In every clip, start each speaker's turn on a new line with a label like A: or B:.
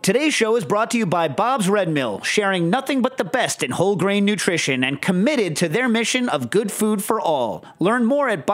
A: Today's show is brought to you by Bob's Red Mill, sharing nothing but the best in whole grain nutrition and committed to their mission of good food for all. Learn more at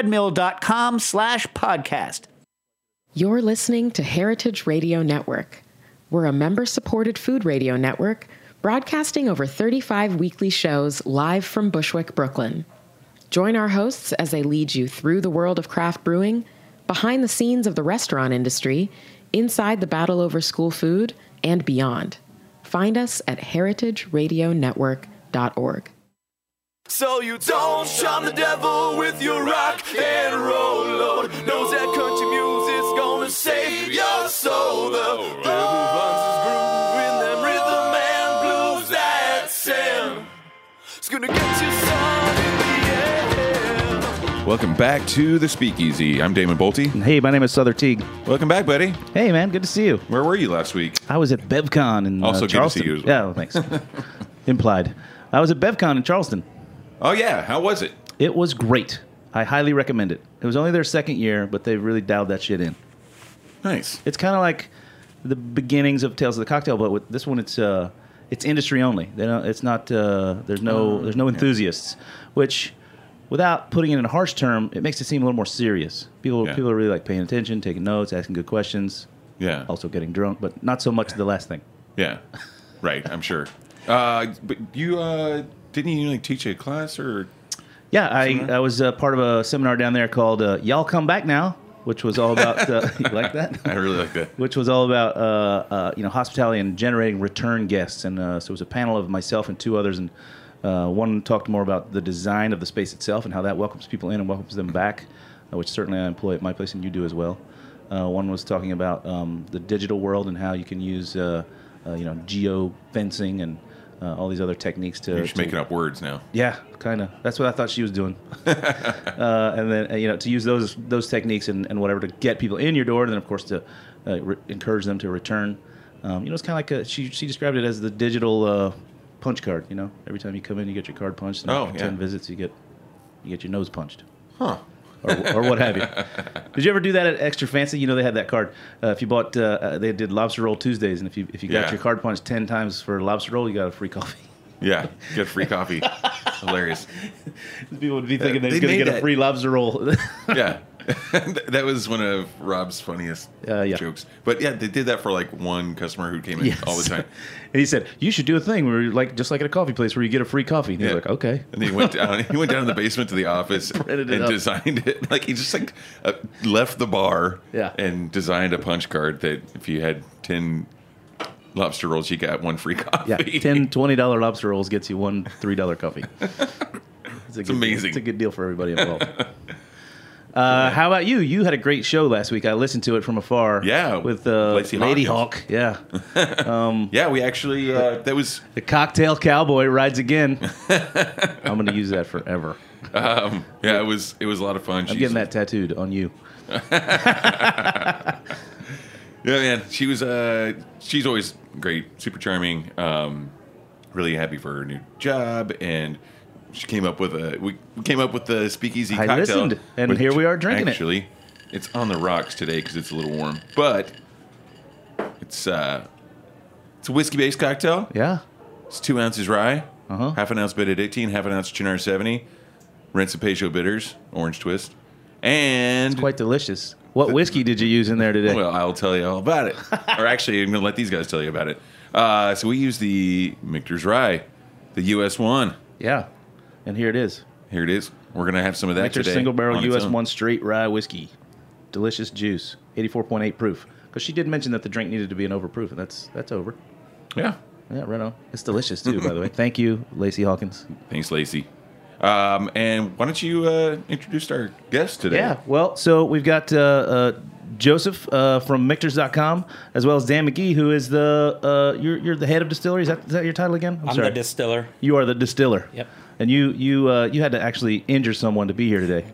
A: bobsredmill.com/podcast.
B: You're listening to Heritage Radio Network. We're a member-supported food radio network broadcasting over 35 weekly shows live from Bushwick, Brooklyn. Join our hosts as they lead you through the world of craft brewing, behind the scenes of the restaurant industry, inside the battle over school food, and beyond. Find us at heritageradionetwork.org.
C: So you don't shun the devil with your rock and roll load. Knows that country music's gonna save your soul. The devil runs his groove in them rhythm and blues that sound. It's gonna get you some in the end.
D: Welcome back to the Speakeasy. I'm Damon Bolte.
E: Hey, my name is Souther Teague.
D: Welcome back, buddy.
E: Hey, man, good to see you.
D: Where were you last week?
E: I was at BevCon in
D: Also
E: Charleston.
D: good to see you as well.
E: Yeah, well, thanks. Implied. I was at BevCon in Charleston.
D: Oh, yeah. How was it?
E: It was great. I highly recommend it. It was only their second year, but they really dialed that shit in.
D: Nice.
E: It's kind of like the beginnings of Tales of the Cocktail, but with this one, it's industry only. They don't. It's not. There's no enthusiasts, which, without putting it in a harsh term, it makes it seem a little more serious. People are really like paying attention, taking notes, asking good questions.
D: Yeah.
E: Also getting drunk, but not so much the last thing.
D: Yeah. Right. I'm sure. But you didn't you like teach a class or?
E: Yeah, I was part of a seminar down there called "Y'all Come Back Now," which was all about you like that.
D: I really like that.
E: Which was all about hospitality and generating return guests, and so it was a panel of myself and two others, and one talked more about the design of the space itself and how that welcomes people in and welcomes them back, which certainly I employ at my place and you do as well. One was talking about the digital world and how you can use geo fencing and all these other techniques to...
D: You're just making up words now.
E: Yeah, kind of. That's what I thought she was doing. And then, to use those techniques and whatever to get people in your door, and then, of course, to encourage them to return. It's kind of like she described it as the digital punch card, Every time you come in, you get your card punched. And after 10 visits, you get your nose punched.
D: Huh.
E: Or what have you. Did you ever do that at Extra Fancy? They had that card. If you bought, they did Lobster Roll Tuesdays, and if you got your card punched 10 times for Lobster Roll, you got a free coffee.
D: Yeah, get free coffee. Hilarious.
E: People would be thinking they're going to get a free Lobster Roll.
D: Yeah. That was one of Rob's funniest jokes. But yeah, they did that for like one customer who came in all the time.
E: And he said, "You should do a thing where you're just like at a coffee place where you get a free coffee." And he was like, "Okay."
D: And he went down. He went down in the basement to the office and designed it. Like he just left the bar and designed a punch card that if you had 10 lobster rolls, you got one free coffee.
E: Yeah, $10, $20 lobster rolls gets you one $3 coffee. It's
D: amazing.
E: It's a good deal for everybody involved. How about you? You had a great show last week. I listened to it from afar.
D: Yeah,
E: with
D: Lady
E: Hawk. Yeah,
D: yeah. We actually that was
E: the Cocktail Cowboy rides again. I'm going to use that forever.
D: It was a lot of fun.
E: I'm getting that tattooed on you.
D: Yeah, man. She's always great, super charming. Really happy for her new job, and she came up with we came up with the Speakeasy cocktail.
E: I listened, and here we are drinking
D: actually, it's on the rocks today because it's a little warm, but it's a whiskey-based cocktail.
E: Yeah,
D: it's 2 ounces rye, half an ounce Benedictine, half an ounce Cynar 70, Rinse and Peugeot bitters, orange twist, and
E: it's quite delicious. What whiskey did you use in there today?
D: Well, I'll tell you all about it. Or actually, I'm going to let these guys tell you about it. So we use the Michter's Rye, the US 1.
E: Yeah, and here it is.
D: Here it is. We're going to have some of that
E: Michter's
D: today.
E: Single Barrel US 1 Straight Rye Whiskey. Delicious juice. 84.8 proof. Because she did mention that the drink needed to be an overproof, and that's over.
D: Yeah.
E: Yeah, right on. It's delicious, too, by the way. Thank you, Lacey Hawkins.
D: Thanks, Lacey. And why don't you introduce our guest today?
E: Yeah, well, so we've got Joseph from Michters.com, as well as Dan McGee, who is you're the head of distillery. Is that your title again?
F: I'm the distiller.
E: You are the distiller.
F: Yep.
E: And you had to actually injure someone to be here today.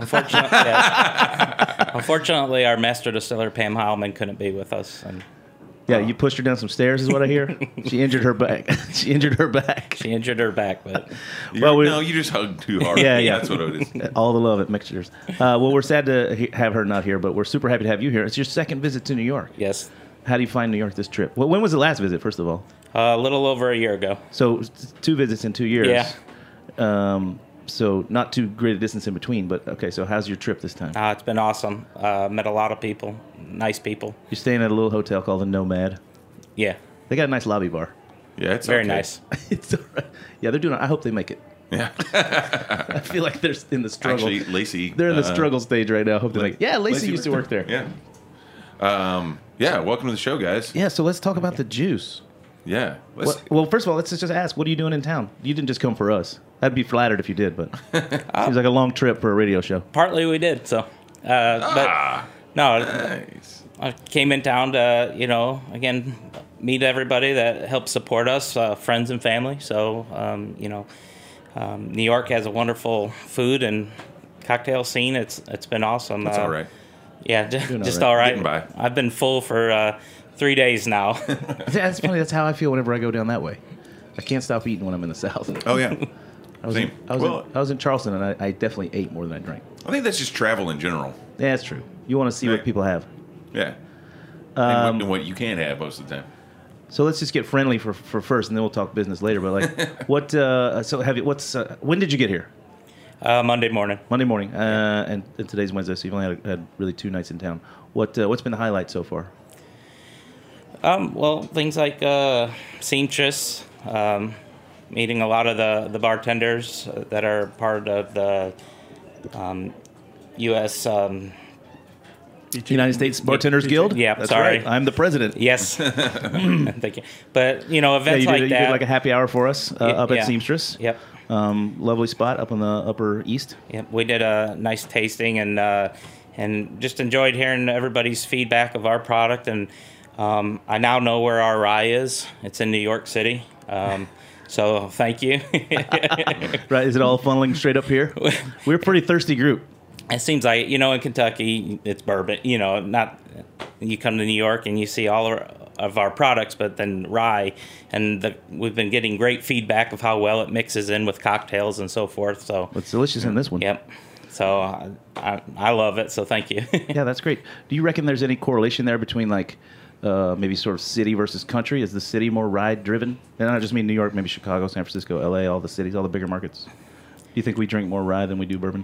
F: Unfortunately, our master distiller, Pam Heilman, couldn't be with us. And
E: yeah, you pushed her down some stairs, is what I hear. She injured her back.
F: She injured her back, but
D: no, you just hugged too hard.
E: Yeah,
D: that's what it is.
E: All the love at Mixtures. Well, we're sad to have her not here, but we're super happy to have you here. It's your second visit to New York.
F: Yes.
E: How do you find New York this trip? Well, when was the last visit, first of all?
F: A little over a year ago.
E: So 2 visits in 2 years.
F: Yeah.
E: So not too great a distance in between, but okay, so how's your trip this time?
F: It's been awesome. Met a lot of people, nice people.
E: You're staying at a little hotel called the Nomad.
F: Yeah,
E: They got a nice lobby bar.
D: Yeah, it's
F: very
D: okay.
F: nice.
E: It's all right. Yeah, they're doing it. I hope they make it.
D: Yeah.
E: I feel like they're in the struggle.
D: Actually, Lacey.
E: They're in the struggle stage right now. I hope they make it. Yeah, Lacey used to work there.
D: Yeah. Yeah, welcome to the show, guys.
E: Yeah, so let's talk about the juice.
D: Yeah.
E: Well, first of all, let's just ask, what are you doing in town? You didn't just come for us. I'd be flattered if you did, but seems like a long trip for a radio show.
F: Partly we did, so. But no,
D: Nice.
F: I came in town to, again, meet everybody that helps support us, friends and family. So, New York has a wonderful food and cocktail scene. It's been awesome.
D: That's all right.
F: Yeah,
E: Doing
F: just
E: all
F: all right.
D: Getting by.
F: I've been full for 3 days now.
E: That's funny. That's how I feel whenever I go down that way. I can't stop eating when I'm in the South.
D: Oh, yeah. Same.
E: I was in Charleston, and I definitely ate more than I drank.
D: I think that's just travel in general.
E: Yeah, that's true. You want to see
D: Right.
E: what people have.
D: Yeah. And what you can't have most of the time.
E: So let's just get friendly for first, and then we'll talk business later. But like, what? So have you? When did you get here?
F: Monday morning.
E: Monday morning, and today's Wednesday, so you've only had really 2 nights in town. What's been the highlight so far?
F: Well, things like seamstress, meeting a lot of the bartenders that are part of the U.S.
E: United States Bartenders Guild.
F: Yeah,
E: That's
F: sorry.
E: right. I'm the president.
F: Yes. Thank you. But, events
E: you
F: like
E: did,
F: that.
E: You did like a happy hour for us up at
F: yeah.
E: Seamstress.
F: Yep.
E: Lovely spot up on the Upper East.
F: Yep. We did a nice tasting and just enjoyed hearing everybody's feedback of our product. And I now know where our rye is. It's in New York City. So thank you.
E: Right? Is it all funneling straight up here? We're a pretty thirsty group.
F: It seems like, in Kentucky, it's bourbon. Not you come to New York and you see all of our products, but then rye. And we've been getting great feedback of how well it mixes in with cocktails and so forth. So
E: It's delicious in this one.
F: Yep. So I love it. So thank you.
E: Yeah, that's great. Do you reckon there's any correlation there between like maybe sort of city versus country? Is the city more ride driven? And I don't just mean New York, maybe Chicago, San Francisco, LA, all the cities, all the bigger markets. Do you think we drink more rye than we do bourbon?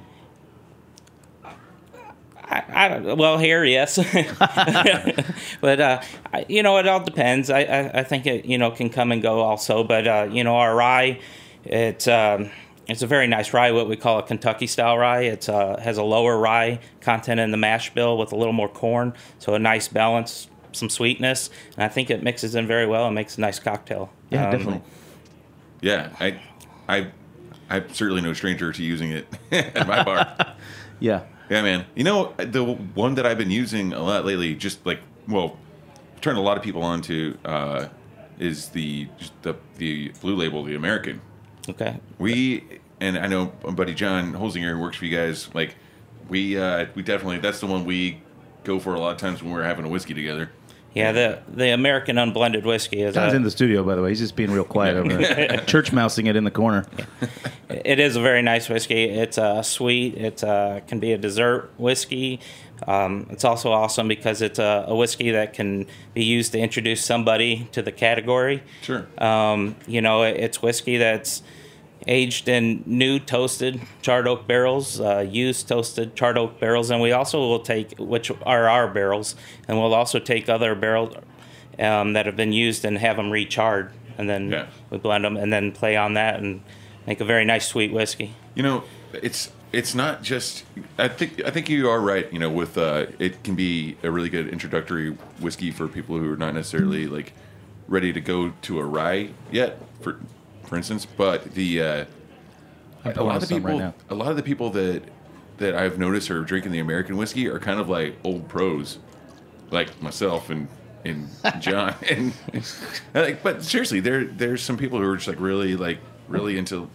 F: Well, here, yes. But, it all depends. I think it, can come and go also. But, our rye, it's a very nice rye, what we call a Kentucky-style rye. It has a lower rye content in the mash bill with a little more corn, so a nice balance, some sweetness. And I think it mixes in very well and makes a nice cocktail.
E: Yeah, definitely.
D: Yeah, I'm certainly no stranger to using it at my bar.
E: Yeah.
D: Yeah, man. The one that I've been using a lot lately, just like, turned a lot of people on to, is the Blue Label, the American.
F: Okay.
D: And I know my buddy John Holzinger, who works for you guys, like, we definitely, that's the one we go for a lot of times when we're having a whiskey together.
F: Yeah, the American unblended whiskey is.
E: John's in the studio, by the way. He's just being real quiet over there. Church mousing it in the corner.
F: It is a very nice whiskey. It's sweet. It can be a dessert whiskey. It's also awesome because it's a whiskey that can be used to introduce somebody to the category.
D: Sure.
F: It's whiskey that's aged in new toasted charred oak barrels, used toasted charred oak barrels, and we also will take, which are our barrels, and we'll also take other barrels that have been used and have them recharred, and then we blend them and then play on that and make a very nice sweet whiskey.
D: It's not just. I think you are right. With it can be a really good introductory whiskey for people who are not necessarily like ready to go to a rye yet. For instance, but a lot of the people that I've noticed are drinking the American whiskey are kind of like old pros, like myself and John. and but seriously, there's some people who are just like really into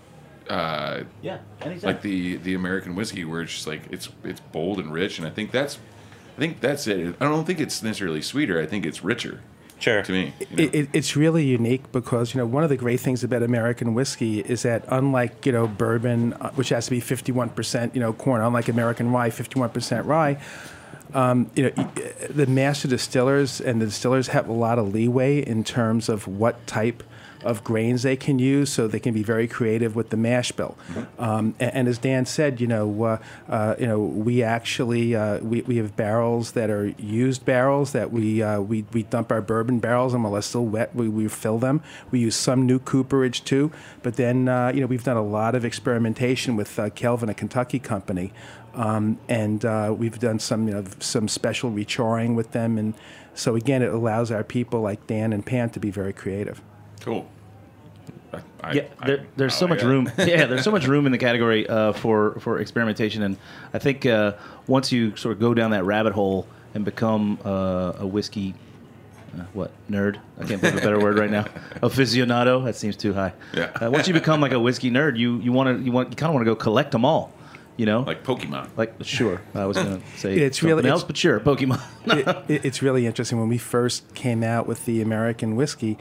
D: like the American whiskey, where it's just like it's bold and rich, and I think that's it. I don't think it's necessarily sweeter. I think it's richer.
F: Sure.
D: To me,
G: it's really unique because one of the great things about American whiskey is that unlike bourbon, which has to be 51% corn, unlike American rye, 51% rye, The master distillers and the distillers have a lot of leeway in terms of what type of grains they can use, so they can be very creative with the mash bill. And as Dan said, we actually we have barrels that are used barrels that we dump our bourbon barrels, and while they're still wet, we fill them. We use some new cooperage too, but then we've done a lot of experimentation with Kelvin, a Kentucky company, and we've done some special recharring with them, and so again, it allows our people like Dan and Pam to be very creative.
D: Cool.
E: There's so much room. Yeah, there's so much room in the category for experimentation, and I think once you sort of go down that rabbit hole and become a whiskey nerd? I can't think of a better word right now. Aficionado. That seems too high.
D: Yeah.
E: Once you become like a whiskey nerd, you kind of want to go collect them all. You know,
D: like Pokemon.
E: Sure, I was going to say
G: it's
E: something else, but sure, Pokemon.
G: It's really interesting. When we first came out with the American whiskey,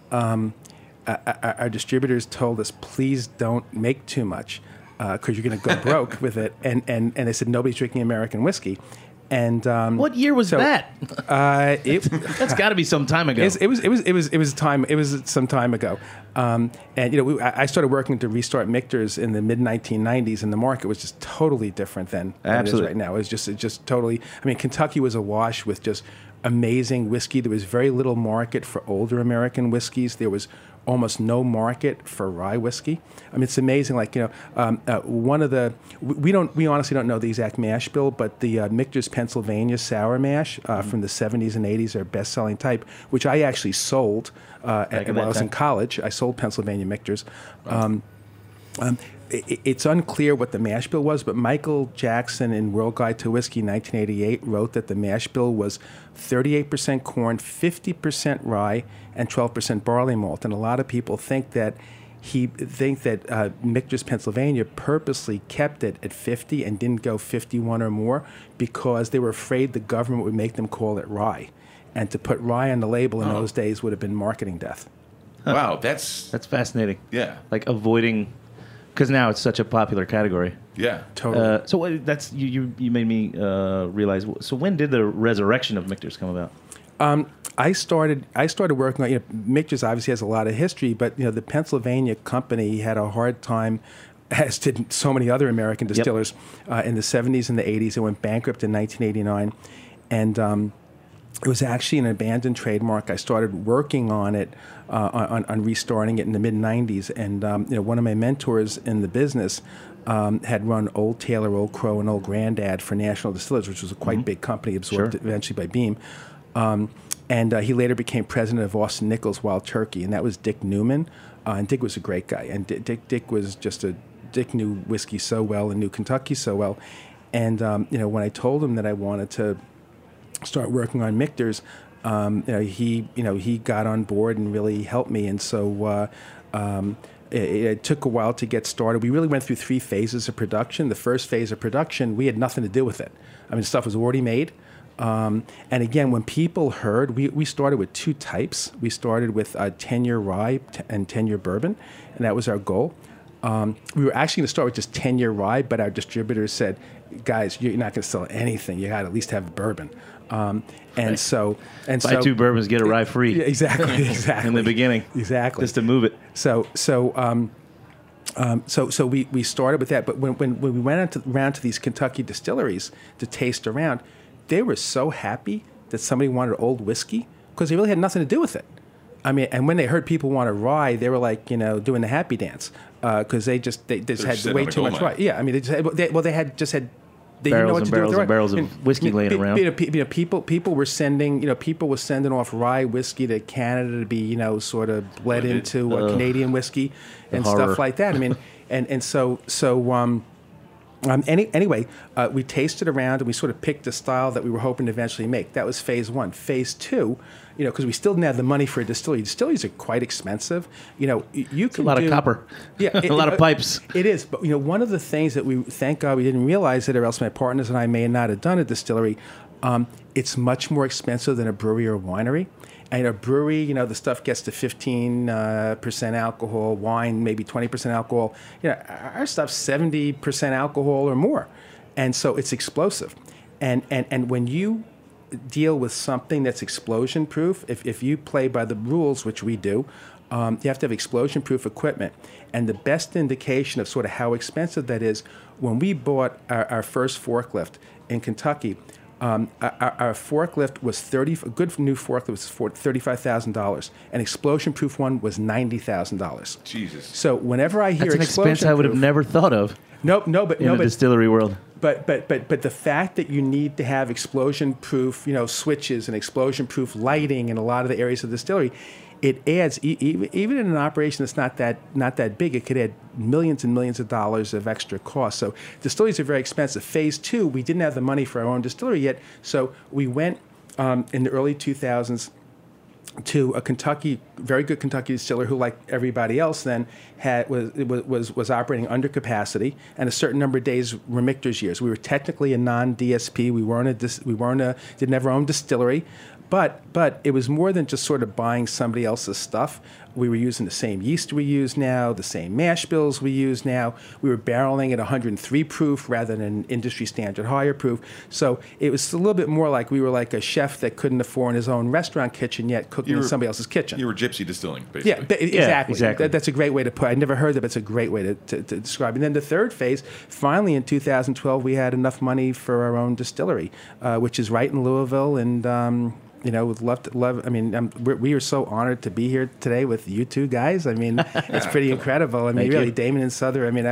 G: our distributors told us, please don't make too much because you're going to go broke with it. And they said, nobody's drinking American whiskey. And
E: what year was that? That's got to be some time ago.
G: It was some time ago. I started working to restart Michter's in the mid 1990s, and the market was just totally different than it is right now. It just totally. I mean, Kentucky was awash with just amazing whiskey. There was very little market for older American whiskeys. There was almost no market for rye whiskey. I mean, it's amazing. One of the we honestly don't know the exact mash bill, but the Michter's Pennsylvania Sour Mash from the 70s and 80s, their best-selling type, which I actually sold while I was in college. I sold Pennsylvania Michter's. It's unclear what the mash bill was, but Michael Jackson in World Guide to Whiskey in 1988 wrote that the mash bill was 38% corn, 50% rye, and 12% barley malt. And a lot of people think that Michter's Pennsylvania purposely kept it at 50 and didn't go 51 or more because they were afraid the government would make them call it rye. And to put rye on the label in those days would have been marketing death.
D: Wow, that's
E: fascinating.
D: Yeah.
E: Like avoiding... Because now it's such a popular category.
D: Yeah,
G: totally.
E: So that's you made me realize. So when did the resurrection of Michter's come about?
G: I started working on. Michter's obviously has a lot of history, but the Pennsylvania company had a hard time, as did so many other American distillers, in the 70s and the 80s. It went bankrupt in 1989, and it was actually an abandoned trademark. I started working on it, on restarting it in the mid-'90s. And one of my mentors in the business had run Old Taylor, Old Crow, and Old Grandad for National Distillers, which was a quite big company, absorbed eventually by Beam. And he later became president of Austin Nichols Wild Turkey, and that was Dick Newman. And Dick was a great guy. And Dick was just Dick knew whiskey so well and knew Kentucky so well. And when I told him that I wanted to start working on Michter's, he got on board and really helped me. And so it took a while to get started. We really went through 3 phases of production. The first phase of production, we had nothing to do with it. I mean, stuff was already made. And again, when people heard, we started with 2 types. We started with 10-year rye and 10-year bourbon, and that was our goal. We were actually going to start with just 10-year rye, but our distributors said, guys, you're not going to sell anything. You got to at least have bourbon. Buy 2
E: bourbons, get a rye free.
G: Yeah, exactly.
E: In the beginning,
G: exactly,
E: just to move it.
G: So we started with that. But when we went around to these Kentucky distilleries to taste around, they were so happy that somebody wanted old whiskey because they really had nothing to do with it. I mean, and when they heard people wanted rye, they were like, doing the happy dance because they just had way too much rye. Yeah, I mean, they had they didn't know what to do with the rye.
E: Barrels of whiskey laying around.
G: People were sending off rye whiskey to Canada to be sort of bled into Canadian whiskey and stuff like that. I mean, anyway, we tasted around and we sort of picked a style that we were hoping to eventually make. That was phase 1. Phase 2, because we still didn't have the money for a distillery. Distilleries are quite expensive. You can
E: a lot of copper.
G: Yeah,
E: a lot of pipes.
G: It is, but one of the things that thank God we didn't realize it, or else my partners and I may not have done a distillery. It's much more expensive than a brewery or a winery. And a brewery, the stuff gets to 15% alcohol, wine maybe 20% alcohol. Our stuff's 70% alcohol or more, and so it's explosive. And when you deal with something that's explosion proof, if you play by the rules, which we do, you have to have explosion proof equipment. And the best indication of sort of how expensive that is, when we bought our first forklift in Kentucky, our forklift was a good new forklift was $35,000. An explosion proof one was $90,000.
D: Jesus.
G: So whenever I hear
E: That's an expense I would have never thought of
G: but
E: in the distillery world.
G: But the fact that you need to have explosion proof, switches and explosion proof lighting in a lot of the areas of the distillery, it adds even in an operation that's not that big, it could add millions and millions of dollars of extra cost. So distilleries are very expensive. Phase 2, we didn't have the money for our own distillery yet, so we went in the early 2000s to a very good Kentucky distiller who, like everybody else then, was operating under capacity, and a certain number of days were Michter's years. We were technically a non-DSP. Didn't have our own distillery, but it was more than just sort of buying somebody else's stuff. We were using the same yeast we use now, the same mash bills we use now. We were barreling at 103 proof rather than industry standard higher proof. So it was a little bit more like we were like a chef that couldn't afford his own restaurant kitchen yet cooking in somebody else's kitchen.
D: You were gypsy distilling, basically.
G: Yeah, exactly.
E: exactly.
G: That's a great way to put it. I'd never heard that, but it's a great way to describe it. And then the third phase, finally in 2012, we had enough money for our own distillery, which is right in Louisville, and would love. I mean, we are so honored to be here today with you two guys. I mean, it's pretty incredible. I mean,
E: Thank
G: really,
E: you.
G: Damon and Souther. I mean,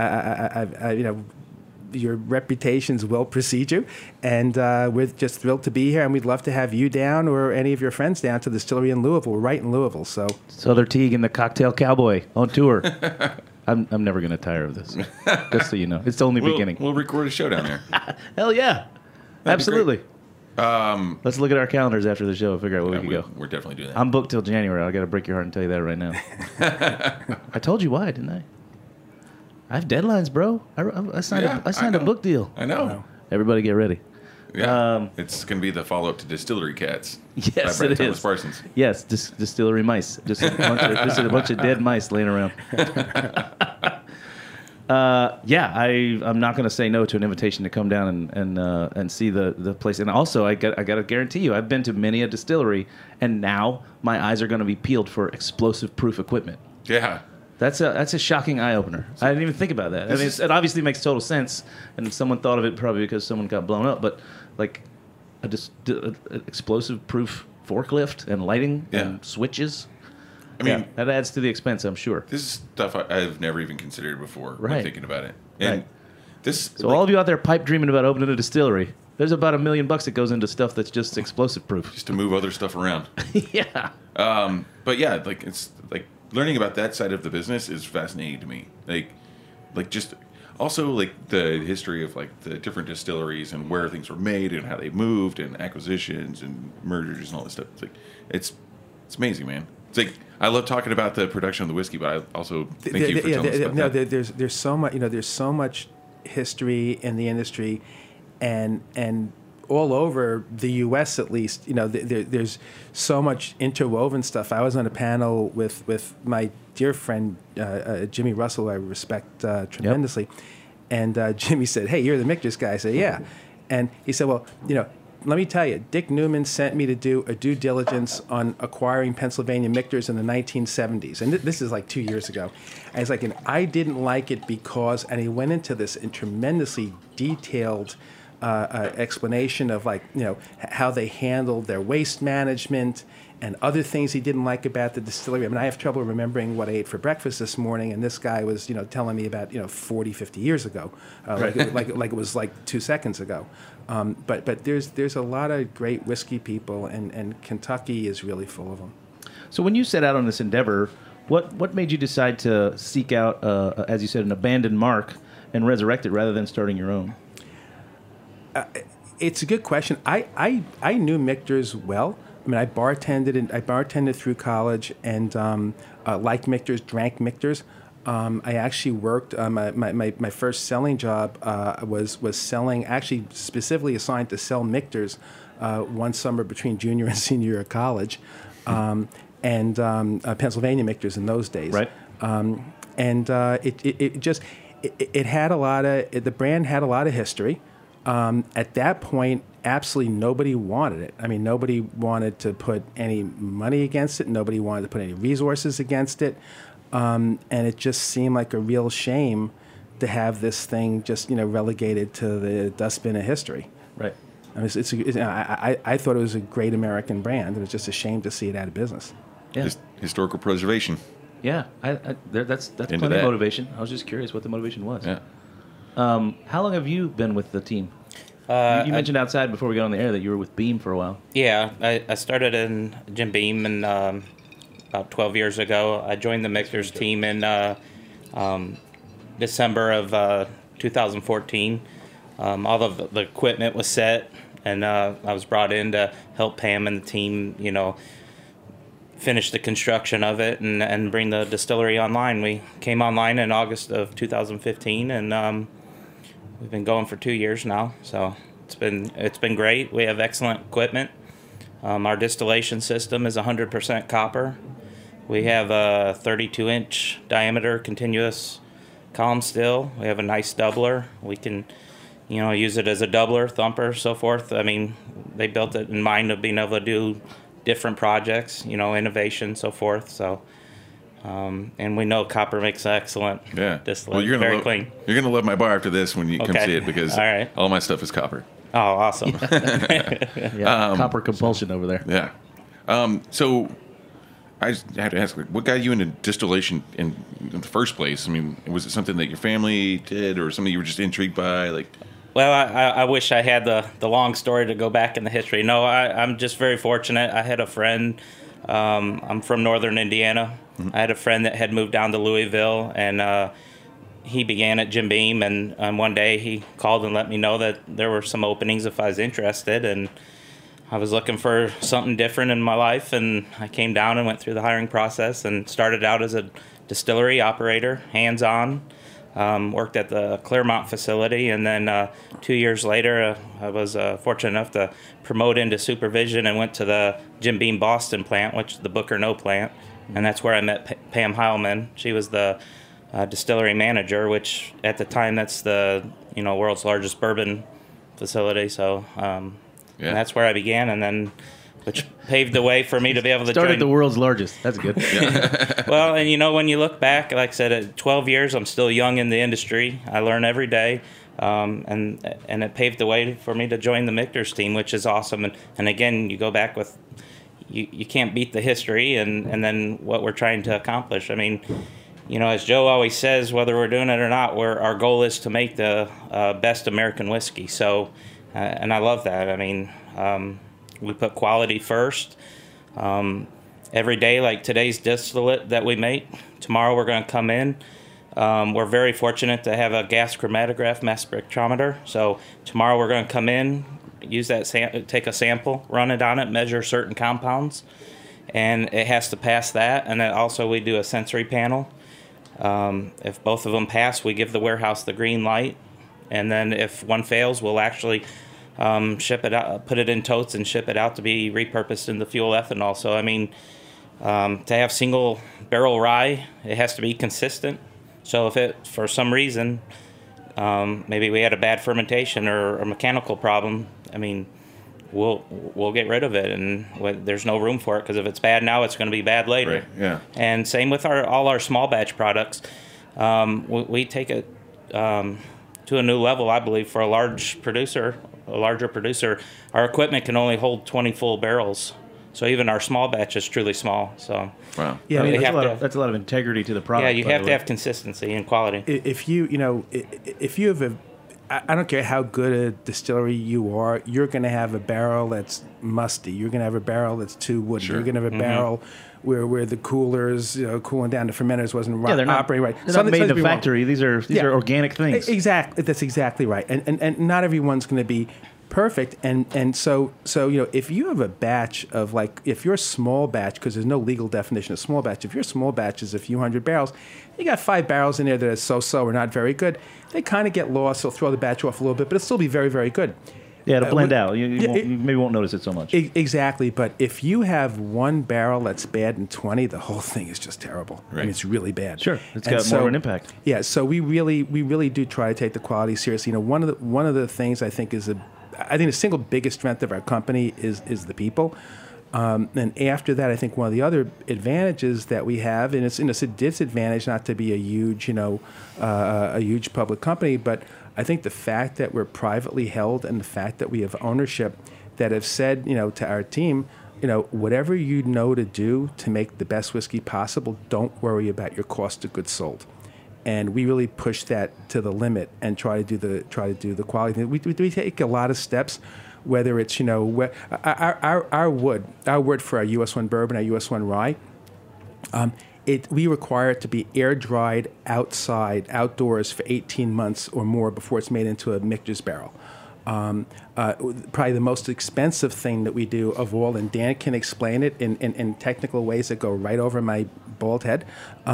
G: your reputations will precede you, and we're just thrilled to be here. And we'd love to have you down or any of your friends down to the distillery in Louisville. We're right in Louisville, so.
E: Souther Teague and the Cocktail Cowboy on tour. I'm never going to tire of this. Just so you know, it's the only beginning.
D: We'll record a show down there.
E: Hell yeah, absolutely.
D: Great.
E: Let's look at our calendars after the show and figure out where we can go.
D: We're definitely doing that.
E: I'm booked till January. I got to break your heart and tell you that right now. I told you why, didn't I? I have deadlines, bro. I signed a book deal.
D: I know.
E: Everybody get ready.
D: Yeah. It's going to be the follow-up to Distillery Cats.
E: Yes,
D: by Brett
E: it
D: Thomas
E: is.
D: Parsons.
E: Yes, distillery mice. Just a bunch of dead mice laying around. I'm not going to say no to an invitation to come down and see the place. And also, I got to guarantee you, I've been to many a distillery, and now my eyes are going to be peeled for explosive-proof equipment.
D: Yeah.
E: That's a shocking eye opener. I didn't even think about that. I mean, it obviously makes total sense, and someone thought of it probably because someone got blown up. But like an explosive-proof forklift and lighting and switches. I mean, that adds to the expense, I'm sure.
D: This is stuff I've never even considered before when thinking about it. And
E: so all of you out there pipe dreaming about opening a distillery, there's about $1 million that goes into stuff that's just explosive proof.
D: Just to move other stuff around.
E: Yeah.
D: But yeah, like it's like learning about that side of the business is fascinating to me. Like just also like the history of like the different distilleries and where things were made and how they moved and acquisitions and mergers and all this stuff. It's like it's amazing, man. It's like I love talking about the production of the whiskey, but I also thank you for telling us about that.
G: There's so much, there's so much history in the industry, and all over the U.S. at least, there's so much interwoven stuff. I was on a panel with my dear friend Jimmy Russell, who I respect tremendously, and Jimmy said, "Hey, you're the Michter's guy." I said, "Yeah," and he said, "Well, let me tell you, Dick Newman sent me to do a due diligence on acquiring Pennsylvania Michter's in the 1970s. And this is like 2 years ago. And he's like, and I didn't like it because, and he went into this in tremendously detailed explanation of how they handled their waste management and other things he didn't like about the distillery. I mean, I have trouble remembering what I ate for breakfast this morning, and this guy was, telling me about, 40, 50 years ago, like it was like 2 seconds ago. But there's a lot of great whiskey people, and Kentucky is really full of them.
E: So when you set out on this endeavor, what made you decide to seek out, as you said, an abandoned mark and resurrect it rather than starting your own?
G: It's a good question. I knew Michter's well. I mean, I bartended through college and liked Michter's, drank Michter's. I actually worked. My first selling job was selling, actually specifically assigned to sell Michter's one summer between junior and senior year of college, and Pennsylvania Michter's in those days.
E: Right.
G: And it had a lot of, the brand had a lot of history. At that point, absolutely nobody wanted it. I mean, nobody wanted to put any money against it. Nobody wanted to put any resources against it. And it just seemed like a real shame to have this thing just, relegated to the dustbin of history.
E: Right.
G: I mean, I thought it was a great American brand, and it's just a shame to see it out of business.
E: Yeah.
D: Historical preservation.
E: Yeah. That's plenty of motivation. I was just curious what the motivation was.
D: Yeah.
E: How long have you been with the team? You mentioned outside before we got on the air that you were with Beam for a while.
F: Yeah, I started in Jim Beam and about 12 years ago. I joined the Mixers team in December of 2014. All of the equipment was set, and I was brought in to help Pam and the team, finish the construction of it and bring the distillery online. We came online in August of 2015, and we've been going for 2 years now. So it's been great. We have excellent equipment. Our distillation system is 100% copper. We have a 32-inch diameter continuous column still. We have a nice doubler. We can, use it as a doubler, thumper, so forth. I mean, they built it in mind of being able to do different projects, innovation, so forth. So, and we know copper makes excellent distillate.
D: Well,
F: very clean.
D: You're gonna love my bar after this when you come see it, because all my stuff is copper.
F: Oh, awesome.
E: Copper compulsion over there.
D: Yeah. So I just had to ask, what got you into distillation in the first place? I mean, was it something that your family did, or something you were just intrigued by?
F: Well, I wish I had the long story to go back in the history. No, I'm just very fortunate. I had a friend. I'm from northern Indiana. Mm-hmm. I had a friend that had moved down to Louisville, and he began at Jim Beam. And one day he called and let me know that there were some openings if I was interested. And I was looking for something different in my life, and I came down and went through the hiring process and started out as a distillery operator, hands-on. Worked at the Claremont facility, and then 2 years later, I was fortunate enough to promote into supervision and went to the Jim Beam Boston plant, which is the Booker No plant, and that's where I met Pam Heilman. She was the distillery manager, which at the time that's the world's largest bourbon facility. So and that's where I began, and then which paved the way for me to be able to
E: started
F: join.
E: The world's largest. That's good.
F: Well, and when you look back, like I said, at 12 years, I'm still young in the industry. I learn every day, and it paved the way for me to join the Michter's team, which is awesome. And again, you go back with, you can't beat the history and then what we're trying to accomplish. I mean, as Joe always says, whether we're doing it or not, our goal is to make the best American whiskey. So, and I love that. I mean, we put quality first. Every day, like today's distillate that we make, tomorrow we're going to come in. We're very fortunate to have a gas chromatograph mass spectrometer. So tomorrow we're going to come in, use that, take a sample, run it on it, measure certain compounds, and it has to pass that. And then also we do a sensory panel. If both of them pass, we give the warehouse the green light. And then if one fails, we'll actually ship it out, put it in totes and ship it out to be repurposed into fuel ethanol. So, I mean, to have single barrel rye, it has to be consistent. So if it, for some reason, maybe we had a bad fermentation or a mechanical problem, I mean, we'll get rid of it, and there's no room for it, because if it's bad now, it's going to be bad later.
D: Right. Yeah. And
F: same with all our small batch products. We take it to a new level, I believe, for a larger producer. Our equipment can only hold 20 full barrels. So even our small batch is truly small. So
D: wow.
E: Yeah, I mean, that's a lot of integrity to the product.
F: Yeah, you have to have consistency and quality.
G: If you have I don't care how good a distillery you are, you're going to have a barrel that's musty. You're going to have a barrel that's too woody.
D: Sure.
G: You're going to have a barrel where the coolers, cooling down the fermenters wasn't
E: they're not
G: operating right.
E: They're not made in a factory. These are organic things.
G: Exactly. That's exactly right. And not everyone's going to be perfect. And so if you have a batch of, like, if you're a small batch, because there's no legal definition of small batch, if your small batch is a few hundred barrels, you got 5 barrels in there that are so-so or not very good, they kind of get lost. They'll throw the batch off a little bit, but it'll still be very, very good.
E: Yeah, it'll blend out. You maybe won't notice it so much.
G: Exactly, but if you have one barrel that's bad and 20, the whole thing is just terrible.
D: Right.
G: I mean, it's really bad.
E: Sure, it's got more of an impact.
G: Yeah, so we really do try to take the quality seriously. You know, one of the things I think is the single biggest strength of our company is the people. And after that, I think one of the other advantages that we have, and it's a disadvantage not to be a huge public company, but I think the fact that we're privately held and the fact that we have ownership that have said, to our team, whatever you know to do to make the best whiskey possible, don't worry about your cost of goods sold. And we really push that to the limit and try to do the quality thing. We take a lot of steps. Whether it's our wood for our US 1 bourbon, our US 1 rye, we require it to be air dried outdoors for 18 months or more before it's made into a Michter's barrel. Probably the most expensive thing that we do of all, and Dan can explain it in technical ways that go right over my bald head.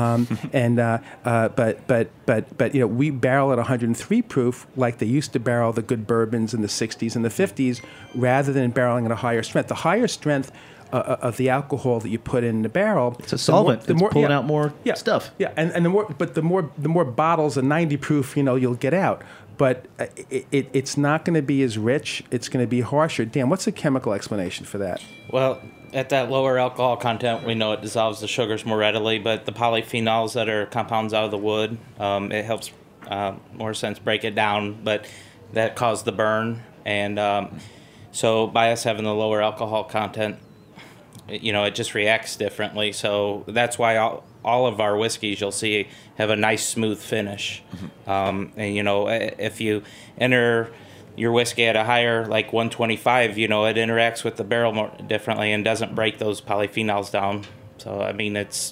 G: But we barrel at 103 proof like they used to barrel the good bourbons in the 60s and the 50s, rather than barreling at a higher strength. The higher strength of the alcohol that you put in the barrel,
E: it's a solvent. It's pulling out more stuff.
G: Yeah, and the more bottles, a 90 proof, you'll get out. But it's not going to be as rich. It's going to be harsher. Dan, what's the chemical explanation for that?
F: Well, at that lower alcohol content, we know it dissolves the sugars more readily, but the polyphenols that are compounds out of the wood, it helps, more sense, break it down, but that cause the burn. And so by us having the lower alcohol content, it just reacts differently. So that's why all of our whiskeys you'll see have a nice smooth finish. And if you enter your whiskey at a higher, like 125, it interacts with the barrel more differently and doesn't break those polyphenols down. So I mean, it's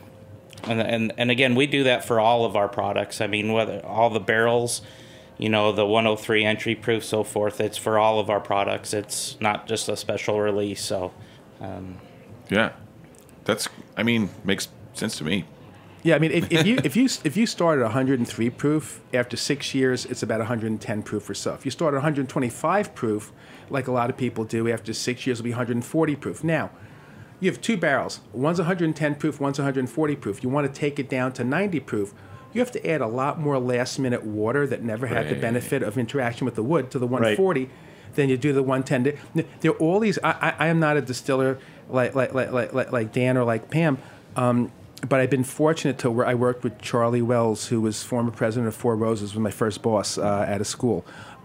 F: and again, we do that for all of our products. I mean, whether all the barrels, the 103 entry proof, so forth, it's for all of our products. It's not just a special release. So
D: yeah, makes sense to me.
G: Yeah, I mean, if you start at 103 proof, after 6 years, it's about 110 proof or so. If you start at 125 proof, like a lot of people do, after 6 years, it'll be 140 proof. Now, you have two barrels. One's 110 proof, one's 140 proof. You want to take it down to 90 proof. You have to add a lot more last-minute water that never had the benefit of interaction with the wood to the 140. Right. Then you do the 110. There are all these. I am not a distiller like Dan or like Pam. But I've been fortunate to where I worked with Charlie Wells, who was former president of Four Roses, was my first boss at a school.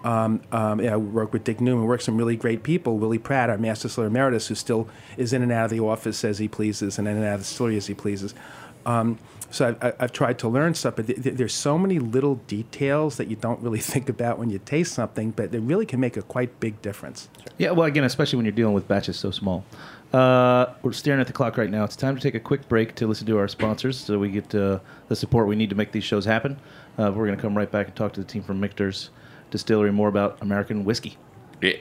G: I worked with Dick Newman, worked with some really great people. Willie Pratt, our Master Distiller Emeritus, who still is in and out of the office as he pleases and in and out of the distillery as he pleases. So I've tried to learn stuff, but there's so many little details that you don't really think about when you taste something, but they really can make a quite big difference.
E: Yeah, well, again, especially when you're dealing with batches so small. We're staring at the clock right now. It's time to take a quick break to listen to our sponsors so we get the support we need to make these shows happen. We're going to come right back and talk to the team from Michter's Distillery more about American whiskey.
D: Yeah.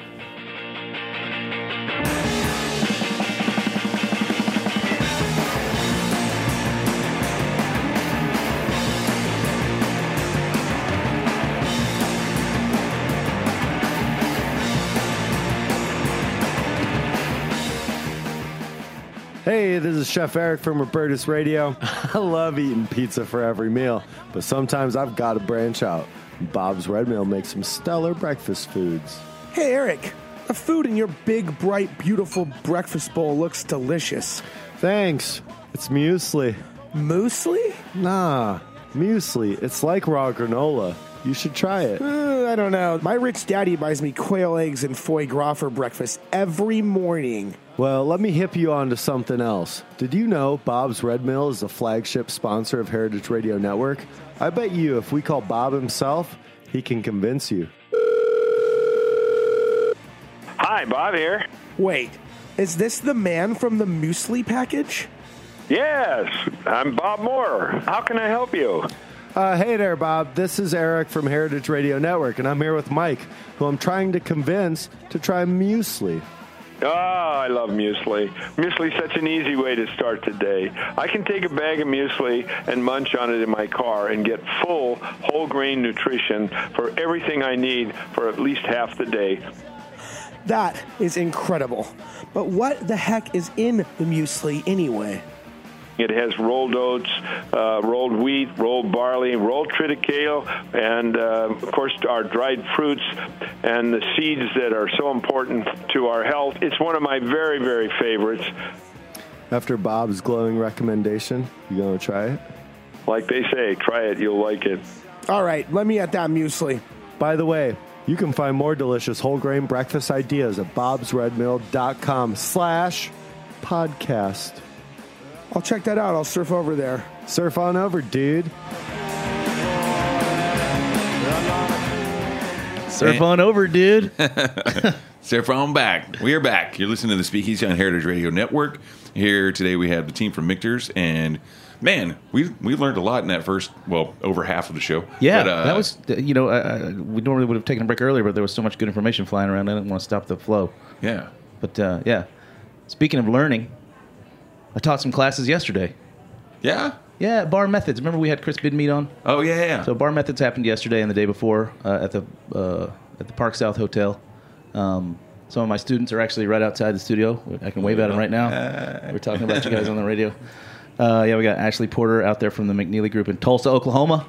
H: Hey, this is Chef Eric from Robertus Radio. I love eating pizza for every meal, but sometimes I've got to branch out. Bob's Red Mill makes some stellar breakfast foods.
I: Hey, Eric, the food in your big, bright, beautiful breakfast bowl looks delicious.
H: Thanks. It's muesli.
I: Muesli?
H: Nah, muesli. It's like raw granola. You should try it.
I: I don't know. My rich daddy buys me quail eggs and foie gras for breakfast every morning.
H: Well, let me hip you on to something else. Did you know Bob's Red Mill is the flagship sponsor of Heritage Radio Network? I bet you if we call Bob himself, he can convince you.
J: Hi, Bob here.
I: Wait, is this the man from the muesli package?
J: Yes, I'm Bob Moore. How can I help you?
H: Hey there, Bob. This is Eric from Heritage Radio Network, and I'm here with Mike, who I'm trying to convince to try muesli.
J: Oh, I love muesli. Muesli is such an easy way to start the day. I can take a bag of muesli and munch on it in my car and get full whole grain nutrition for everything I need for at least half the day.
I: That is incredible. But what the heck is in the muesli anyway?
J: It has rolled oats, rolled wheat, rolled barley, rolled triticale, and, of course, our dried fruits and the seeds that are so important to our health. It's one of my very, very favorites.
H: After Bob's glowing recommendation, you going to try it?
J: Like they say, try it, you'll like it.
I: All right, let me at that muesli.
H: By the way, you can find more delicious whole grain breakfast ideas at bobsredmill.com/podcast.
I: I'll check that out. I'll surf over there.
H: Surf on over, dude.
E: Surf on over, dude.
D: Surf on back. We are back. You're listening to the Speakeasy on Heritage Radio Network. Here today we have the team from Michter's, and man, we learned a lot in that first, over half of the show.
E: Yeah,
D: but,
E: that was, we normally would have taken a break earlier, but there was so much good information flying around, I didn't want to stop the flow.
D: Yeah.
E: But, yeah, speaking of learning, I taught some classes yesterday.
D: Yeah?
E: Yeah, Bar Methods. Remember we had Chris Bidmead on?
D: Oh, yeah.
E: So Bar Methods happened yesterday and the day before at the Park South Hotel. Some of my students are actually right outside the studio. I can wave at them right now. We're talking about you guys on the radio. Yeah, we got Ashley Porter out there from the McNeely Group in Tulsa, Oklahoma.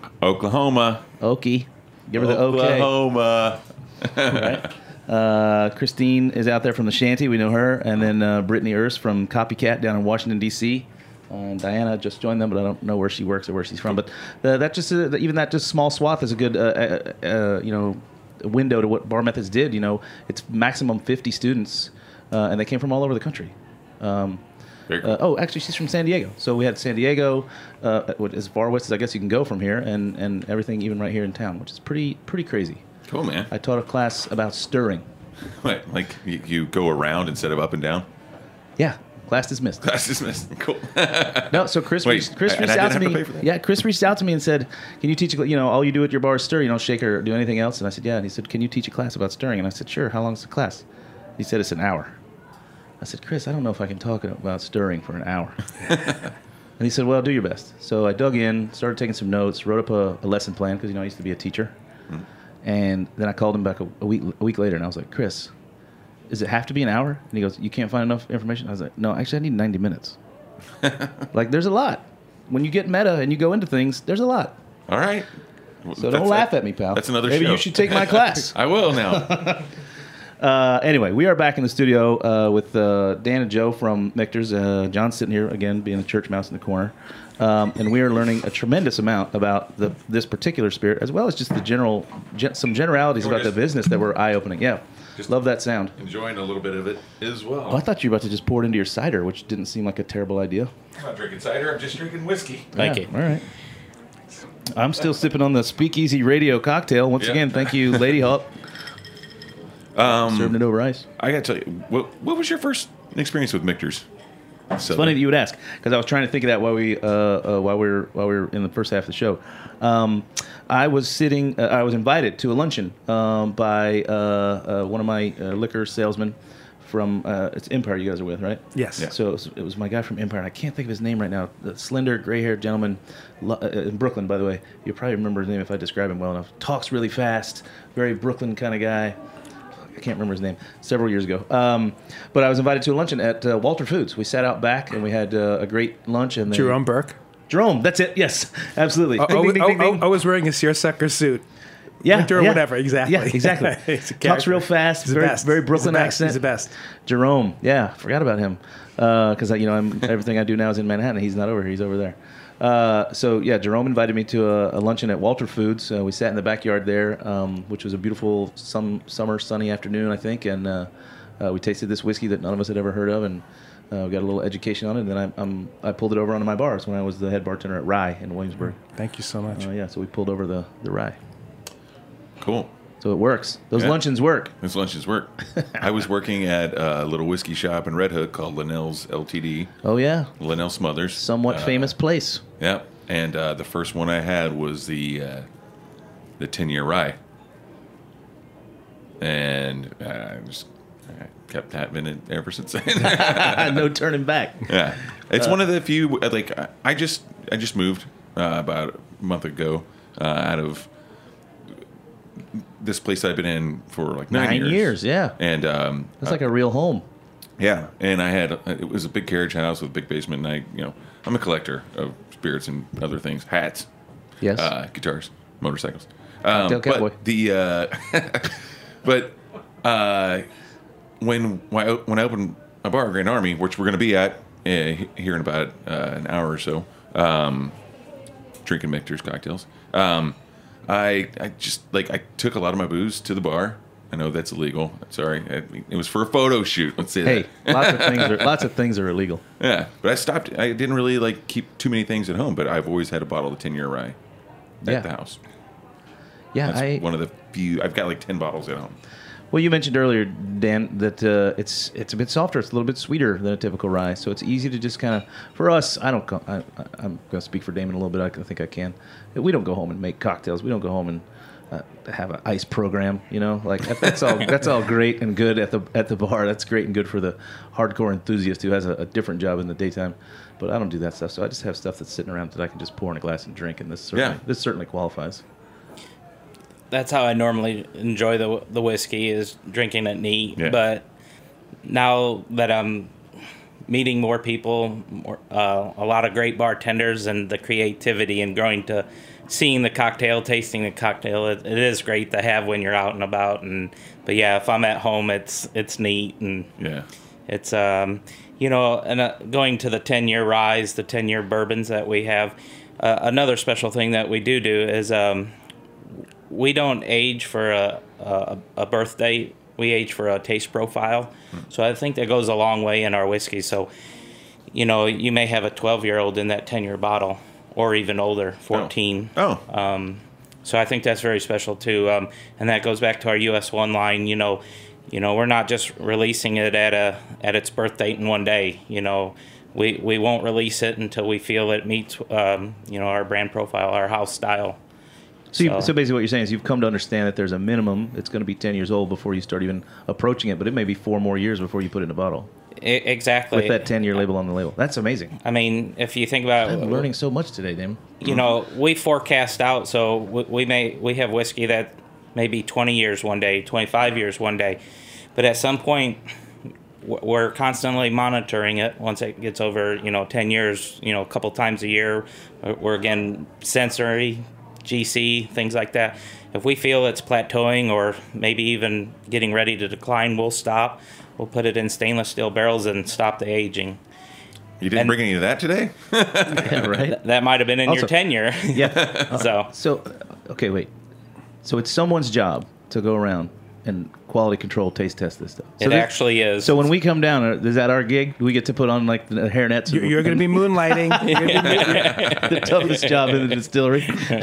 E: Okie. Give her the
D: Oklahoma.
E: Okay. Right. Christine is out there from the Shanty. We know her. And then Brittany Erst from Copycat down in Washington, D.C. Diana just joined them, but I don't know where she works or where she's from. But that just even that just small swath is a good window to what Bar Methods did. It's maximum 50 students, and they came from all over the country. Actually, she's from San Diego. So we had San Diego, as far west as I guess you can go from here, and everything even right here in town, which is pretty crazy.
D: Cool, man.
E: I taught a class about stirring.
D: What, like you go around instead of up and down?
E: Yeah. Class dismissed.
D: Cool.
E: No, so Chris reached out to me. Yeah, Chris reached out to me and said, "Can you teach? All you do at your bar is stir. You don't shake or do anything else." And I said, "Yeah." And he said, "Can you teach a class about stirring?" And I said, "Sure. How long is the class?" He said, "It's an hour." I said, "Chris, I don't know if I can talk about stirring for an hour." And he said, "Well, do your best." So I dug in, started taking some notes, wrote up a lesson plan because I used to be a teacher. And then I called him back a week later, and I was like, "Chris, does it have to be an hour?" And he goes, "You can't find enough information?" I was like, "No, actually, I need 90 minutes." Like, there's a lot. When you get meta and you go into things, there's a lot.
D: All right.
E: So don't laugh at me, pal.
D: That's another
E: Maybe
D: show.
E: you should take my class.
D: I will now.
E: Anyway, we are back in the studio with Dan and Joe from Michter's. John's sitting here, again, being a church mouse in the corner. And we are learning a tremendous amount about this particular spirit, as well as just some generalities about the business that were eye-opening. Yeah, just love that sound.
D: Enjoying a little bit of it as well.
E: Oh, I thought you were about to just pour it into your cider, which didn't seem like a terrible idea.
D: I'm not drinking cider. I'm just drinking whiskey.
E: Thank you. All right. I'm still sipping on the Speakeasy Radio cocktail. Once again, thank you, Lady Hawk. Serving it over ice.
D: I got to tell you, what was your first experience with Michter's?
E: It's funny that you would ask, because I was trying to think of that while we were in the first half of the show. I was invited to a luncheon by one of my liquor salesmen from it's Empire. You guys are with, right?
G: Yes.
E: Yeah. So it was my guy from Empire, and I can't think of his name right now. The slender, gray-haired gentleman in Brooklyn, by the way. You'll probably remember his name if I describe him well enough. Talks really fast, very Brooklyn kind of guy. I can't remember his name, several years ago. But I was invited to a luncheon at Walter Foods. We sat out back, and we had a great lunch. And
G: Jerome Burke.
E: Jerome, that's it. Yes, absolutely.
G: I was wearing a seersucker suit.
E: Yeah,
G: Winter or whatever, exactly.
E: Yeah, exactly. Talks real fast, very Brooklyn accent.
G: He's the best.
E: Jerome, yeah, forgot about him. Because everything I do now is in Manhattan. He's not over here, he's over there. So yeah, Jerome invited me to a luncheon at Walter Foods. We sat in the backyard there, which was a beautiful summer sunny afternoon, I think, and we tasted this whiskey that none of us had ever heard of, and we got a little education on it. And then I pulled it over onto my bars when I was the head bartender at Rye in Williamsburg.
G: Thank you so much.
E: Yeah, so we pulled over the Rye.
D: Cool.
E: So it works. Those luncheons work.
D: Those luncheons work. I was working at a little whiskey shop in Red Hook called Linnell's Ltd.
E: Oh, yeah.
D: Linnell Smothers.
E: Somewhat famous place.
D: Yeah. And the first one I had was the 10-year rye. And I I kept having it ever since then.
E: No turning back.
D: Yeah, it's one of the few. Like I just moved about a month ago out of this place I've been in for like 9
E: years. Yeah,
D: and
E: it's like a real home.
D: Yeah, and I had it was a big carriage house with a big basement. And I'm a collector of spirits and other things, hats,
E: yes,
D: guitars, motorcycles.
E: Cocktail cowboy.
D: But when I opened a bar, Grand Army, which we're going to be at here in about an hour or so, drinking Michter's cocktails. I just I took a lot of my booze to the bar. I know that's illegal. Sorry, it was for a photo shoot. Let's say
E: hey,
D: that.
E: lots of things are illegal.
D: Yeah, but I stopped. I didn't really keep too many things at home, but I've always had a bottle of 10-year rye at the house.
E: Yeah,
D: that's one of the few. I've got 10 bottles at home.
E: Well, you mentioned earlier, Dan, that it's a bit softer. It's a little bit sweeter than a typical rye, so it's easy to just kind of. For us, I'm going to speak for Damon a little bit. I think I can. We don't go home and make cocktails. We don't go home and have an ice program. That's all. That's all great and good at the bar. That's great and good for the hardcore enthusiast who has a different job in the daytime. But I don't do that stuff. So I just have stuff that's sitting around that I can just pour in a glass and drink, and this certainly qualifies.
F: That's how I normally enjoy the whiskey, is drinking it neat.
D: Yeah.
F: But now that I'm meeting more people, a lot of great bartenders, and the creativity and growing to seeing the cocktail, tasting the cocktail, it is great to have when you're out and about. But yeah, if I'm at home, it's neat, and it's and going to the 10-year ryes, the 10-year bourbons that we have. Another special thing that we do is. We don't age for a birth date. We age for a taste profile. So I think that goes a long way in our whiskey. So, you may have a 12-year-old in that 10-year bottle, or even older, 14.
D: Oh.
F: So I think that's very special too. And that goes back to our US1 line. We're not just releasing it at its birth date in one day. We won't release it until we feel it meets our brand profile, our house style.
E: So basically what you're saying is you've come to understand that there's a minimum. It's going to be 10 years old before you start even approaching it, but it may be 4 more years before you put it in a bottle.
F: Exactly.
E: With that 10-year label on the label. That's amazing.
F: I mean, if you think about it...
E: I'm learning so much today, Damon.
F: We forecast out, so we have whiskey that may be 20 years one day, 25 years one day, but at some point... We're constantly monitoring it. Once it gets over, 10 years, a couple times a year, we're again sensory, GC, things like that. If we feel it's plateauing or maybe even getting ready to decline, we'll stop. We'll put it in stainless steel barrels and stop the aging.
D: You didn't bring any of that today?
E: Yeah, right.
F: That might have been in your tenure.
E: Yeah. So, okay, wait. So it's someone's job to go around and quality control taste test this stuff.
F: It actually is.
E: So when we come down, is that our gig? Do we get to put on the hairnets?
G: You're going to be moonlighting.
E: The toughest job in the distillery.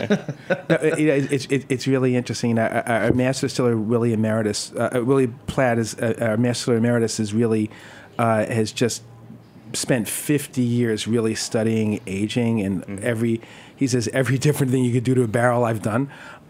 G: It's really interesting. Our master distiller Willie Emeritus, Willie Platt is our master distiller emeritus. Is really has just spent 50 years really studying aging, and he says every different thing you could do to a barrel I've done,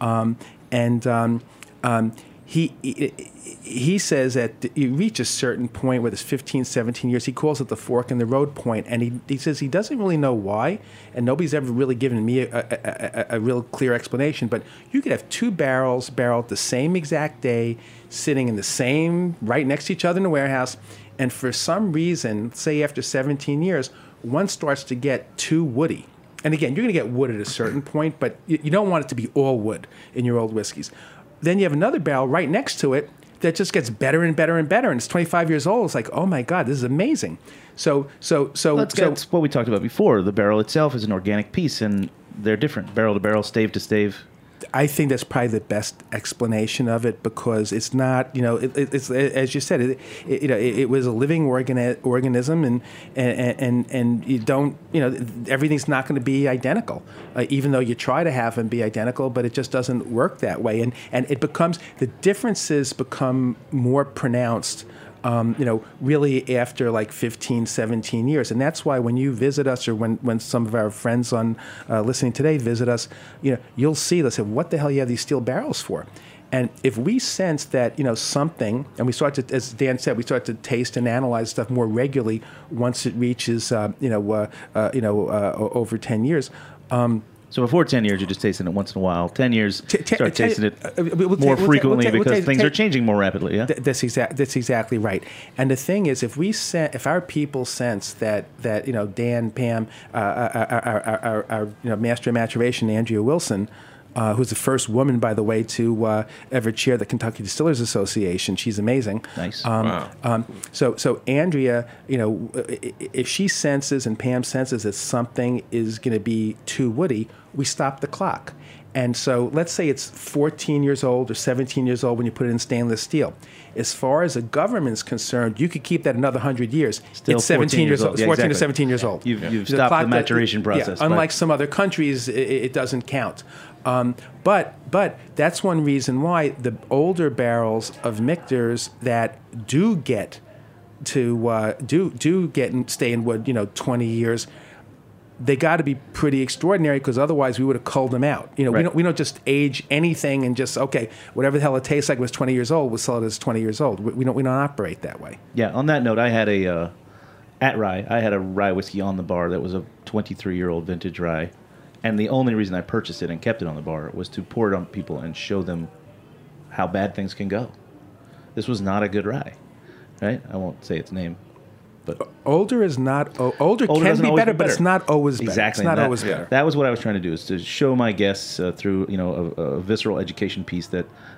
G: He says that you reach a certain point where there's 15, 17 years. He calls it the fork in the road point, and he says he doesn't really know why, and nobody's ever really given me a real clear explanation. But you could have 2 barrels barreled the same exact day, sitting in the same, right next to each other in the warehouse, and for some reason, say after 17 years, one starts to get too woody. And again, you're going to get wood at a certain point, but you don't want it to be all wood in your old whiskeys. Then you have another barrel right next to it that just gets better and better and better, and it's 25 years old. It's like, oh my God, this is amazing. That's
E: what we talked about before. The barrel itself is an organic piece, and they're different, barrel to barrel, stave to stave.
G: I think that's probably the best explanation of it, because it's not, it's as you said, it was a living organism, and you don't, everything's not going to be identical, even though you try to have them be identical, but it just doesn't work that way, and the differences become more pronounced. Really after like 15, 17 years. And that's why when you visit us, or when some of our friends on listening today visit us, you'll see, they'll say, what the hell you have these steel barrels for? And if we sense that, something, and we start to, as Dan said, we start to taste and analyze stuff more regularly once it reaches, over 10 years.
E: So before 10 years, you're just tasting it once in a while. 10 years, start tasting it more frequently because things are changing more rapidly. Yeah,
G: that's exactly right. And the thing is, if our people sense that Dan, Pam, our master of maturation, Andrea Wilson, who's the first woman, by the way, to ever chair the Kentucky Distillers Association. She's amazing.
E: Nice.
D: Wow.
G: So Andrea, if she senses and Pam senses that something is going to be too woody, we stop the clock. And so let's say it's 14 years old or 17 years old when you put it in stainless steel. As far as the government's concerned, you could keep that another 100 years.
E: Still
G: it's 17 years old. It's 14 to 17 years old.
E: You've stopped the maturation process.
G: Yeah, unlike some other countries, it doesn't count. But that's one reason why the older barrels of Michter's that do get to do get and stay in wood, 20 years. They got to be pretty extraordinary because otherwise we would have culled them out.
E: Right.
G: We don't just age anything and just whatever the hell it tastes like was 20 years old. We'll sell it as 20 years old. We don't operate that way.
E: Yeah. On that note, I had at Rye. I had a rye whiskey on the bar that was a 23-year-old vintage rye, and the only reason I purchased it and kept it on the bar was to pour it on people and show them how bad things can go. This was not a good rye, right? I won't say its name. But
G: older is not older can be better, but it's not always better.
E: Exactly.
G: It's not always better.
E: That was what I was trying to do, is to show my guests through a visceral education piece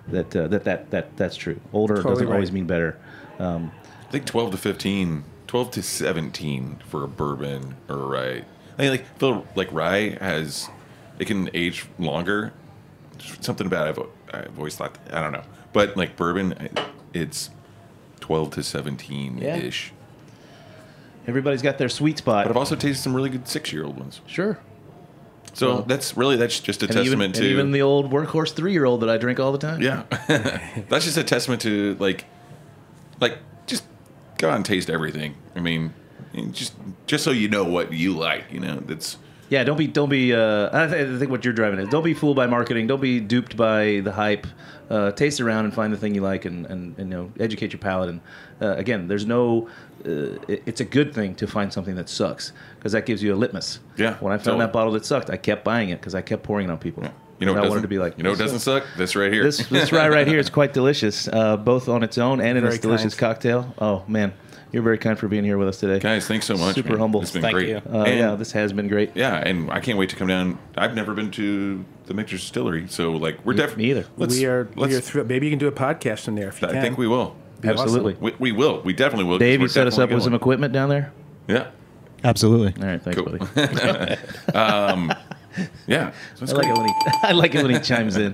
E: that's true. Older doesn't always mean better.
D: I think 12 to 17 for a bourbon or a rye. I mean, feel like rye it can age longer. Something about I've always thought, I don't know, but like bourbon, it's 12 to 17-ish.
E: Yeah. Everybody's got their sweet spot.
D: But I've also tasted some really good 6-year-old ones.
E: Sure.
D: So that's just a testament to...
E: even the old workhorse 3-year-old that I drink all the time.
D: Yeah. That's just a testament to, just go out and taste everything. I mean, just so you know what you like, that's...
E: Yeah, don't be. I think what you're driving is, don't be fooled by marketing. Don't be duped by the hype. Taste around and find the thing you like, and educate your palate. And again, there's no. It's a good thing to find something that sucks, because that gives you a litmus.
D: Yeah.
E: When I found that bottle that sucked, I kept buying it because I kept pouring it on people.
D: Yeah.
E: I wanted to be like.
D: It doesn't suck? This right here.
E: This rye right here is quite delicious, both on its own and in its delicious cocktail. Oh man. You're very kind for being here with us today.
D: Guys, thanks so much.
E: Super humble.
D: It's been great.
E: Yeah, this has been great.
D: Yeah, and I can't wait to come down. I've never been to the Michter's Distillery, so we're definitely...
E: Me either.
G: We are thrilled. Maybe you can do a podcast from there if you can.
D: I think we will.
E: Absolutely.
D: Awesome. We will. We definitely will.
E: Dave, you set us up with some equipment down there?
D: Yeah.
K: Absolutely.
E: All right, thanks, buddy.
D: Yeah.
E: I like it when he chimes in.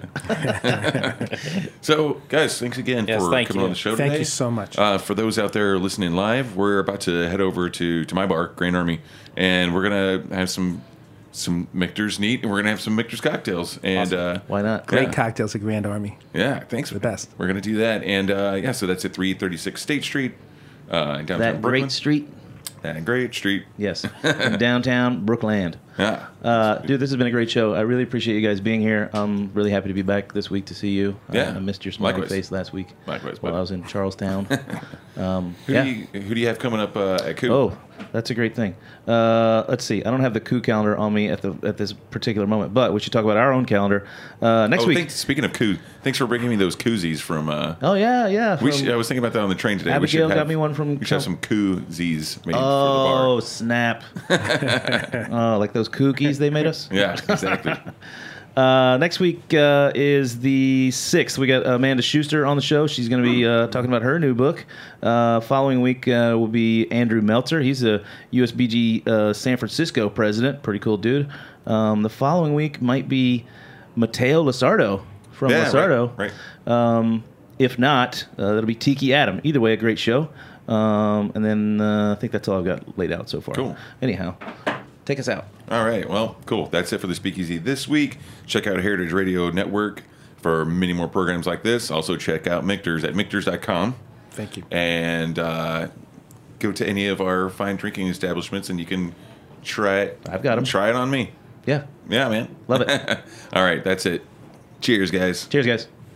D: So, guys, thanks again for coming on the show today.
G: Thank you so much.
D: For those out there listening live, we're about to head over to my bar, Grand Army, and we're going to have some Michter's neat, and we're going to have some Michter's cocktails. And
E: awesome. Why not?
G: Great cocktails at Grand Army.
D: Yeah, thanks.
G: The best.
D: We're going to do that. And, so that's at 336 State Street in downtown
E: That
D: Brooklyn.
E: great street?
D: That great street.
E: Yes. In downtown Brookland.
D: Yeah.
E: Dude, this has been a great show. I really appreciate you guys being here. I'm really happy to be back this week to see you.
D: Yeah.
E: I missed your smiling face last week.
D: Likewise,
E: while I was in Charlestown.
D: Who do you have coming up at Coup?
E: Oh, that's a great thing. Let's see. I don't have the Coup calendar on me at this particular moment, but we should talk about our own calendar next week.
D: Speaking of Coup, thanks for bringing me those koozies from.
E: Oh yeah.
D: I was thinking about that on the train today.
E: Abigail got me one from.
D: We should have some koozies made for the
E: bar.
D: Oh
E: snap! Oh, like those cookies they made us.
D: Yeah, exactly.
E: Next week is the 6th. We got Amanda Schuster on the show. She's going to be talking about her new book. Following week will be Andrew Meltzer. He's a USBG San Francisco president. Pretty cool dude. The following week might be Mateo Luzardo from Luzardo.
D: Right.
E: If not, that'll be Tiki Adam. Either way, a great show. And then I think that's all I've got laid out so far.
D: Cool.
E: Anyhow, take us out.
D: All right. Well, cool. That's it for the Speakeasy this week. Check out Heritage Radio Network for many more programs like this. Also, check out Michter's at Michters.com.
G: Thank you.
D: And go to any of our fine drinking establishments, and you can try it.
E: I've got them.
D: Try it on me.
E: Yeah.
D: Yeah, man.
E: Love it.
D: All right. That's it. Cheers, guys.
E: Cheers, guys.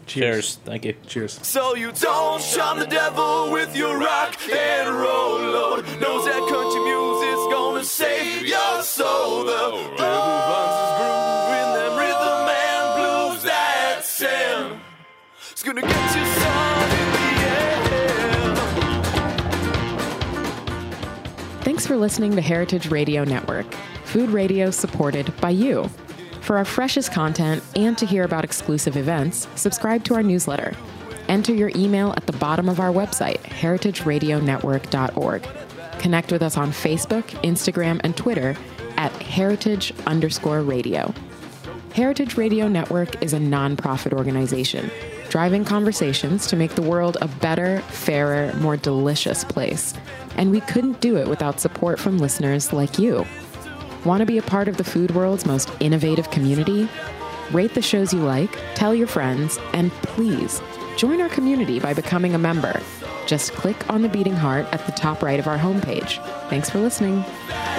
F: Cheers. Thank you.
G: Cheers.
C: So you don't shun the devil with your rock and roll load. Knows that country music's gonna save your soul. The devil runs his groove in them rhythm and blues that sound. It's gonna get you some in the air.
B: Thanks for listening to Heritage Radio Network, food radio supported by you. For our freshest content and to hear about exclusive events, subscribe to our newsletter. Enter your email at the bottom of our website, heritageradionetwork.org. Connect with us on Facebook, Instagram, and Twitter at heritage_radio. Heritage Radio Network is a nonprofit organization, driving conversations to make the world a better, fairer, more delicious place. And we couldn't do it without support from listeners like you. Want to be a part of the food world's most innovative community? Rate the shows you like, tell your friends, and please join our community by becoming a member. Just click on the beating heart at the top right of our homepage. Thanks for listening.